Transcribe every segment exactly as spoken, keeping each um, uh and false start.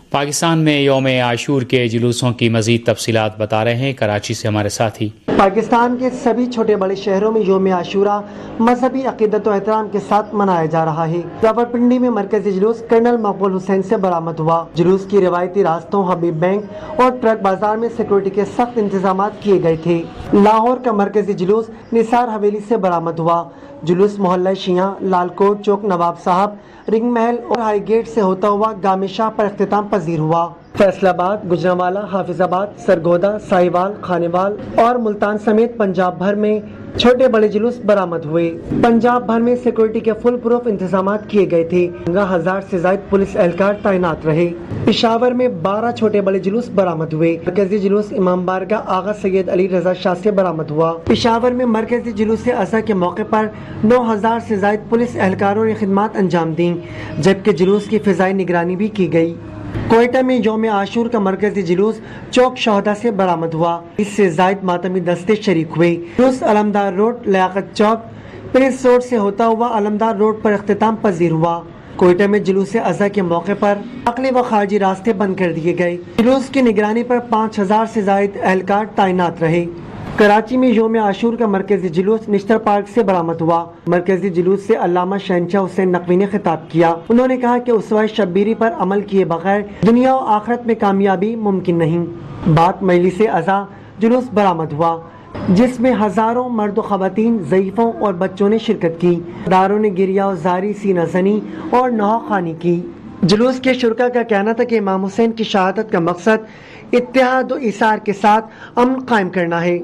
پاکستان میں یوم عاشور کے جلوسوں کی مزید تفصیلات بتا رہے ہیں کراچی سے ہمارے ساتھی۔ پاکستان کے سبھی چھوٹے بڑے شہروں میں یوم عاشورہ مذہبی عقیدت و احترام کے ساتھ منایا جا رہا ہے۔ راولپنڈی میں مرکزی جلوس کرنل مقبول حسین سے برآمد ہوا۔ جلوس کی روایتی راستوں حبیب بینک اور ٹرک بازار میں سیکورٹی کے سخت انتظامات کیے گئے تھے۔ لاہور کا مرکزی جلوس نثار حویلی سے برآمد ہوا۔ جلوس محلہ شیعہ، لال کوٹ چوک نواب صاحب، رنگ محل اور ہائی گیٹ سے ہوتا ہوا گام شاہ پر اختتام پذیر ہوا۔ فیصل آباد، گجرانوالہ، حافظ آباد، سرگودا، ساہیوال، خانیوال اور ملتان سمیت پنجاب بھر میں چھوٹے بڑے جلوس برآمد ہوئے۔ پنجاب بھر میں سیکورٹی کے فل پروف انتظامات کیے گئے تھے۔ پندرہ ہزار سے زائد پولیس اہلکار تعینات رہے۔ پشاور میں بارہ چھوٹے بڑے جلوس برآمد ہوئے۔ مرکزی جلوس امام بارگاہ آغا سید علی رضا شاہ سے برآمد ہوا۔ پشاور میں مرکزی جلوس اضحیٰ کے موقع پر نو ہزار سے زائد پولیس اہلکاروں نے خدمات انجام دیں، جبکہ جلوس کی فضائی نگرانی بھی کی گئی۔ کوئٹہ میں یوم عاشور کا مرکزی جلوس چوک شہداء سے برآمد ہوا۔ اس سے زائد ماتمی دستے شریک ہوئے۔ جلوس علمدار روڈ، لیاقت چوک، پرنس روڈ سے ہوتا ہوا علمدار روڈ پر اختتام پذیر ہوا۔ کوئٹہ میں جلوس اضحیٰ کے موقع پر داخلی و خارجی راستے بند کر دیے گئے۔ جلوس کی نگرانی پر پانچ ہزار سے زائد اہلکار تعینات رہے۔ کراچی میں یوم عاشور کا مرکزی جلوس نشتر پارک سے برآمد ہوا۔ مرکزی جلوس سے علامہ شہنشاہ حسین نقوی نے خطاب کیا۔ انہوں نے کہا کہ اسوہ شبیری پر عمل کیے بغیر دنیا و آخرت میں کامیابی ممکن نہیں۔ بات مجلس اعضاء جلوس برآمد ہوا، جس میں ہزاروں مرد و خواتین، ضعیفوں اور بچوں نے شرکت کی۔ داروں نے گریہ و زاری، سینہ زنی اور نوحہ خوانی کی۔ جلوس کے شرکا کا کہنا تھا کہ امام حسین کی شہادت کا مقصد اتحاد و ایثار کے ساتھ امن قائم کرنا ہے۔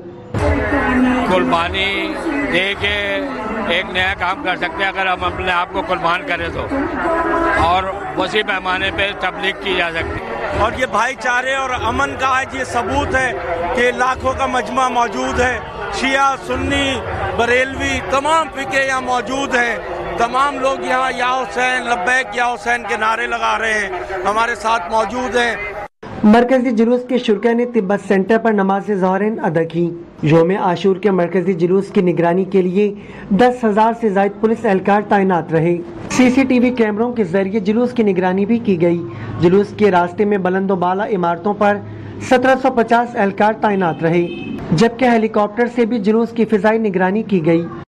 قربانی دے کے ایک نیا کام کر سکتے ہیں اگر ہم اپنے آپ کو قربان کریں تو، اور وسیع پیمانے پہ تبلیغ کی جا سکتی ہے۔ اور یہ بھائی چارے اور امن کا آج یہ ثبوت ہے کہ لاکھوں کا مجمع موجود ہے۔ شیعہ، سنی، بریلوی تمام فقہ یہاں موجود ہیں۔ تمام لوگ یہاں یا حسین لبیک یا حسین کے نعرے لگا رہے ہیں، ہمارے ساتھ موجود ہیں۔ مرکزی جلوس کے شرکا نے تبت سینٹر پر نماز ظہرین ادا کی۔ یوم عاشور کے مرکزی جلوس کی نگرانی کے لیے دس ہزار سے زائد پولیس اہلکار تعینات رہے۔ سی سی ٹی وی کیمروں کے ذریعے جلوس کی نگرانی بھی کی گئی۔ جلوس کے راستے میں بلند و بالا عمارتوں پر سترہ سو پچاس اہلکار تعینات رہے، جبکہ ہیلی کاپٹر سے بھی جلوس کی فضائی نگرانی کی گئی۔